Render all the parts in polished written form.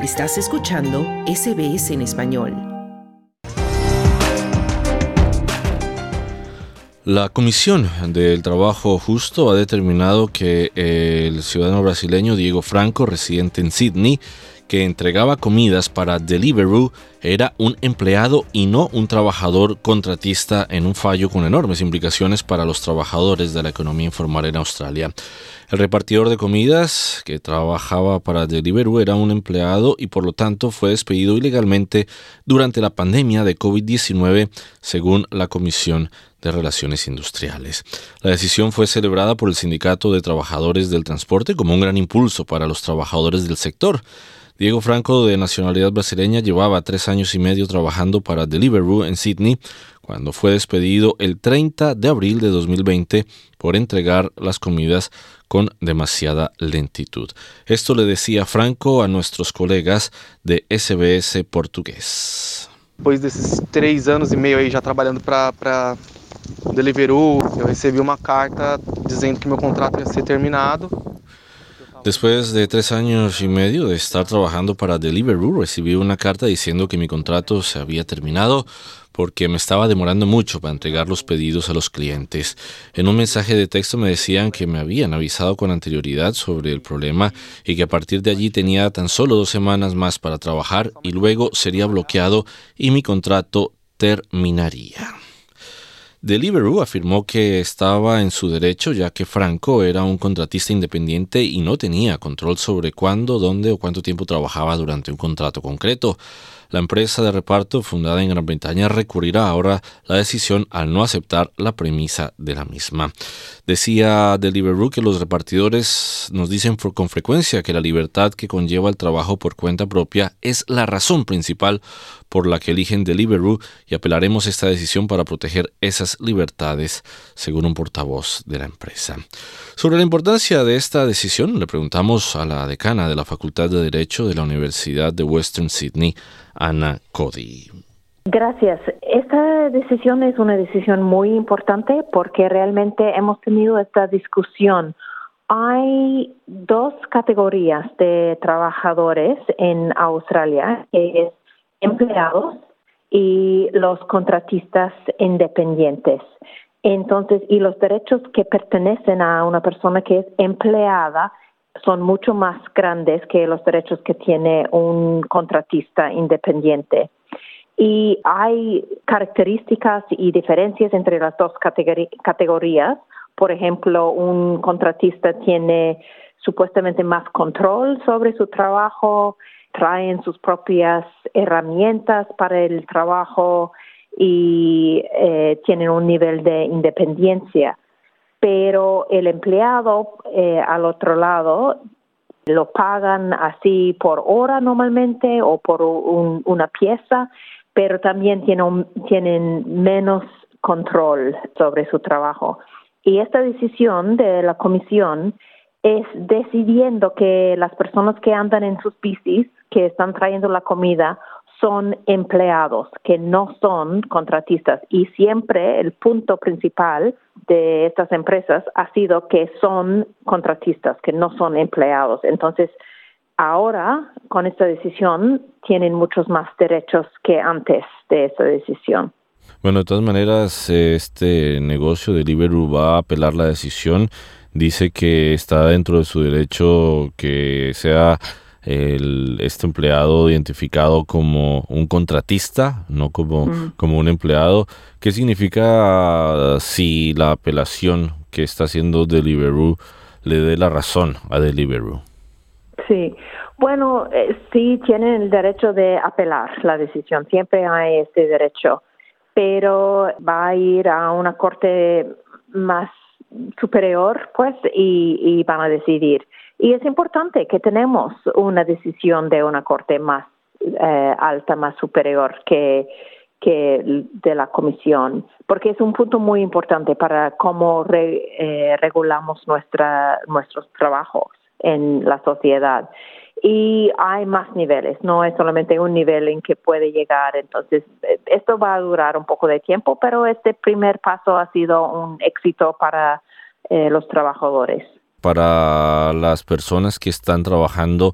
Estás escuchando SBS en español. La Comisión del Trabajo Justo ha determinado que el ciudadano brasileño Diego Franco, residente en Sydney, que entregaba comidas para Deliveroo, era un empleado y no un trabajador contratista, en un fallo con enormes implicaciones para los trabajadores de la economía informal en Australia. El repartidor de comidas que trabajaba para Deliveroo era un empleado y por lo tanto fue despedido ilegalmente durante la pandemia de COVID-19, según la Comisión de Relaciones Industriales. La decisión fue celebrada por el Sindicato de Trabajadores del Transporte como un gran impulso para los trabajadores del sector. Diego Franco, de nacionalidad brasileña, llevaba 3 años y medio trabajando para Deliveroo en Sydney cuando fue despedido el 30 de abril de 2020 por entregar las comidas con demasiada lentitud. Esto le decía Franco a nuestros colegas de SBS Portugués. Depois desses 3 anos e meio aí já trabalhando para Deliveroo, eu recebi uma carta dizendo que meu contrato ia ser terminado. Después de 3 años y medio de estar trabajando para Deliveroo, recibí una carta diciendo que mi contrato se había terminado porque me estaba demorando mucho para entregar los pedidos a los clientes. En un mensaje de texto me decían que me habían avisado con anterioridad sobre el problema y que a partir de allí tenía tan solo 2 semanas más para trabajar y luego sería bloqueado y mi contrato terminaría. Deliveroo afirmó que estaba en su derecho, ya que Franco era un contratista independiente y no tenía control sobre cuándo, dónde o cuánto tiempo trabajaba durante un contrato concreto. La empresa de reparto, fundada en Gran Bretaña, recurrirá ahora la decisión al no aceptar la premisa de la misma. Decía Deliveroo que los repartidores nos dicen con frecuencia que la libertad que conlleva el trabajo por cuenta propia es la razón principal por la que eligen Deliveroo y apelaremos esta decisión para proteger esas libertades, según un portavoz de la empresa. Sobre la importancia de esta decisión, le preguntamos a la decana de la Facultad de Derecho de la Universidad de Western Sydney, Anna Cody. Gracias. Esta decisión es una decisión muy importante porque realmente hemos tenido esta discusión. Hay 2 categorías de trabajadores en Australia, que es empleados y los contratistas independientes. Entonces, y los derechos que pertenecen a una persona que es empleada son mucho más grandes que los derechos que tiene un contratista independiente. Y hay características y diferencias entre las 2 categorías. Por ejemplo, un contratista tiene supuestamente más control sobre su trabajo, traen sus propias herramientas para el trabajo y tienen un nivel de independencia. Pero el empleado, al otro lado, lo pagan así por hora normalmente o por una pieza, pero también tienen menos control sobre su trabajo. Y esta decisión de la comisión es decidiendo que las personas que andan en sus bicis, que están trayendo la comida, son empleados, que no son contratistas. Y siempre el punto principal de estas empresas ha sido que son contratistas, que no son empleados. Entonces, ahora, con esta decisión, tienen muchos más derechos que antes de esta decisión. Bueno, de todas maneras, este negocio de Deliveroo va a apelar la decisión. Dice que está dentro de su derecho que sea este empleado identificado como un contratista, no como un empleado. ¿Qué significa si la apelación que está haciendo Deliveroo le dé la razón a Deliveroo? Sí, bueno, sí tienen el derecho de apelar la decisión, siempre hay este derecho, pero va a ir a una corte más superior, pues, y van a decidir. Y es importante que tenemos una decisión de una corte más alta, más superior que de la comisión, porque es un punto muy importante para cómo regulamos nuestros trabajos en la sociedad. Y hay más niveles, no es solamente un nivel en que puede llegar. Entonces, esto va a durar un poco de tiempo, pero este primer paso ha sido un éxito para los trabajadores. Para las personas que están trabajando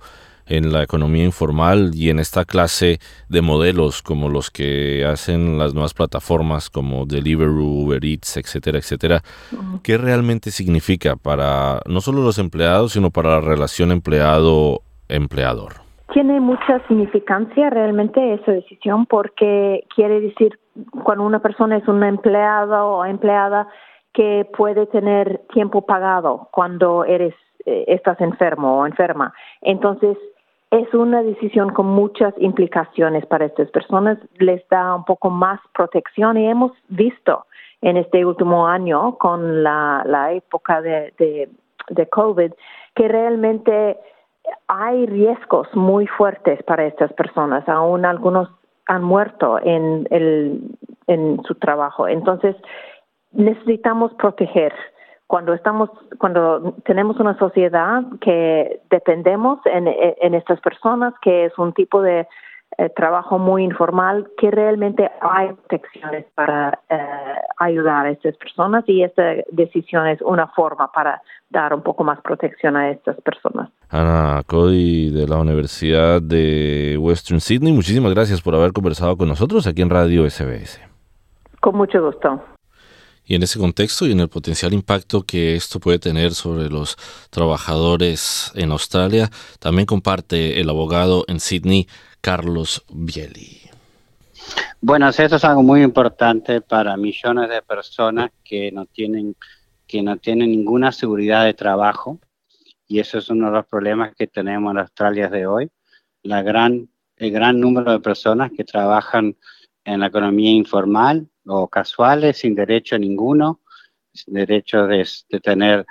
en la economía informal y en esta clase de modelos como los que hacen las nuevas plataformas como Deliveroo, Uber Eats, etcétera, etcétera, ¿qué realmente significa para no solo los empleados, sino para la relación empleado-empleador? Tiene mucha significancia realmente esa decisión porque quiere decir cuando una persona es un empleado o empleada que puede tener tiempo pagado cuando estás enfermo o enferma. Entonces, es una decisión con muchas implicaciones para estas personas. Les da un poco más protección y hemos visto en este último año con la época de COVID que realmente hay riesgos muy fuertes para estas personas. Aún algunos han muerto en su trabajo. Entonces, necesitamos proteger. Cuando tenemos una sociedad que dependemos en estas personas, que es un tipo de trabajo muy informal, que realmente hay protecciones para ayudar a estas personas y esta decisión es una forma para dar un poco más protección a estas personas. Ana Cody de la Universidad de Western Sydney, muchísimas gracias por haber conversado con nosotros aquí en Radio SBS. Con mucho gusto. Y en ese contexto y en el potencial impacto que esto puede tener sobre los trabajadores en Australia, también comparte el abogado en Sydney, Carlos Bieli. Bueno, eso es algo muy importante para millones de personas que no tienen ninguna seguridad de trabajo, y eso es uno de los problemas que tenemos en Australia de hoy. El gran número de personas que trabajan en la economía informal o casuales, sin derecho a ninguno, sin derecho de tener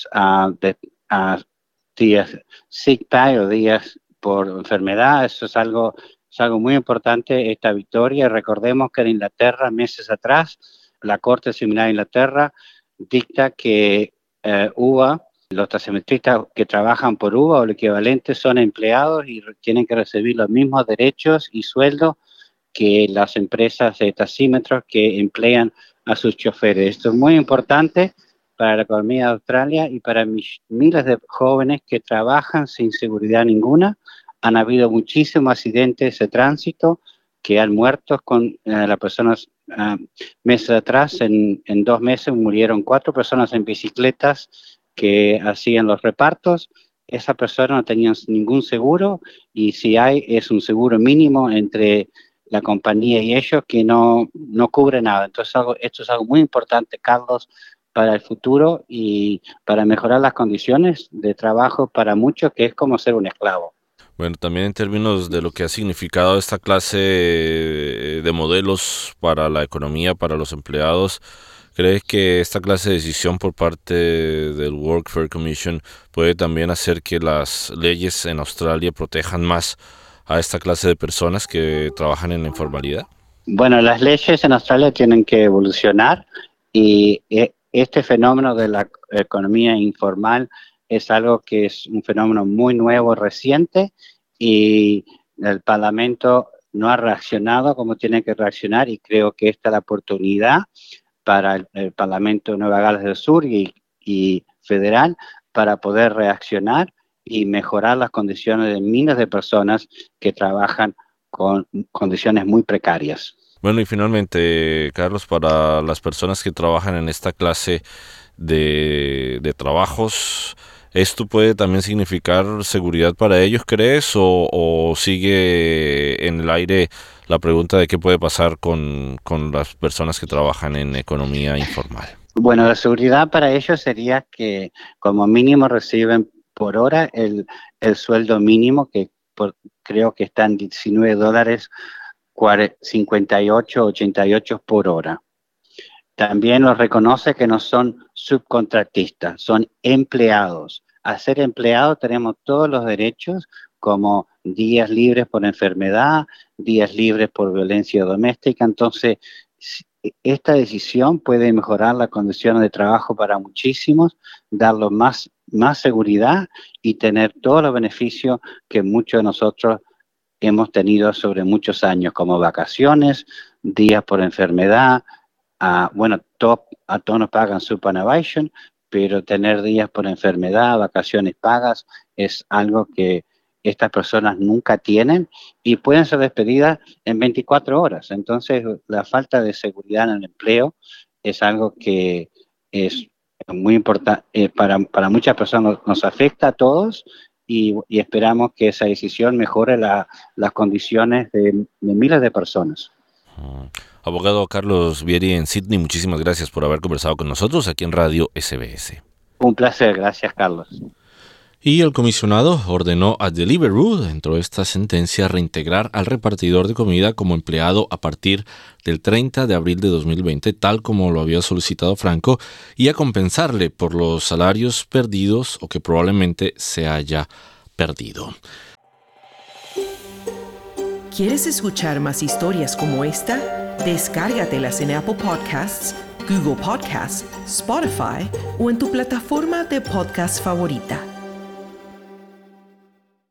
días sick pay o días por enfermedad. Eso es algo muy importante, esta victoria. Recordemos que en Inglaterra, meses atrás, la Corte Similar de Inglaterra dicta que UVA, los taximetristas que trabajan por UVA o lo equivalente, son empleados y tienen que recibir los mismos derechos y sueldos que las empresas de taxímetros que emplean a sus choferes. Esto es muy importante para la economía de Australia y para miles de jóvenes que trabajan sin seguridad ninguna. Han habido muchísimos accidentes de tránsito que han muerto con las personas. Meses atrás, en 2 meses, murieron 4 personas en bicicletas que hacían los repartos. Esa persona no tenía ningún seguro y si hay, es un seguro mínimo entre la compañía y ellos que no cubre nada. Entonces esto es algo muy importante, Carlos, para el futuro y para mejorar las condiciones de trabajo para muchos, que es como ser un esclavo. Bueno, también en términos de lo que ha significado esta clase de modelos para la economía, para los empleados, ¿crees que esta clase de decisión por parte del Workfare Commission puede también hacer que las leyes en Australia protejan más a esta clase de personas que trabajan en la informalidad? Bueno, las leyes en Australia tienen que evolucionar y este fenómeno de la economía informal es algo que es un fenómeno muy nuevo, reciente, y el Parlamento no ha reaccionado como tiene que reaccionar, y creo que esta es la oportunidad para el Parlamento de Nueva Gales del Sur y federal para poder reaccionar y mejorar las condiciones de miles de personas que trabajan con condiciones muy precarias. Bueno, y finalmente, Carlos, para las personas que trabajan en esta clase de trabajos, ¿esto puede también significar seguridad para ellos, crees? ¿O sigue en el aire la pregunta de qué puede pasar con las personas que trabajan en economía informal? Bueno, la seguridad para ellos sería que como mínimo reciben por hora el sueldo mínimo, que creo que está en $19.58-88 por hora. También los reconoce que no son subcontratistas, son empleados. Al ser empleados tenemos todos los derechos como días libres por enfermedad, días libres por violencia doméstica. Entonces, esta decisión puede mejorar las condiciones de trabajo para muchísimos, darles más seguridad y tener todos los beneficios que muchos de nosotros hemos tenido sobre muchos años, como vacaciones, días por enfermedad. A todos nos pagan superannuation, pero tener días por enfermedad, vacaciones pagas, es algo que estas personas nunca tienen y pueden ser despedidas en 24 horas. Entonces, la falta de seguridad en el empleo es algo que es muy importante, para muchas personas nos afecta a todos y esperamos que esa decisión mejore las condiciones de miles de personas. Abogado Carlos Vieri en Sydney, muchísimas gracias por haber conversado con nosotros aquí en Radio SBS. Un placer, gracias Carlos. Y el comisionado ordenó a Deliveroo, dentro de esta sentencia, reintegrar al repartidor de comida como empleado a partir del 30 de abril de 2020, tal como lo había solicitado Franco, y a compensarle por los salarios perdidos o que probablemente se haya perdido. ¿Quieres escuchar más historias como esta? Descárgatelas en Apple Podcasts, Google Podcasts, Spotify o en tu plataforma de podcast favorita.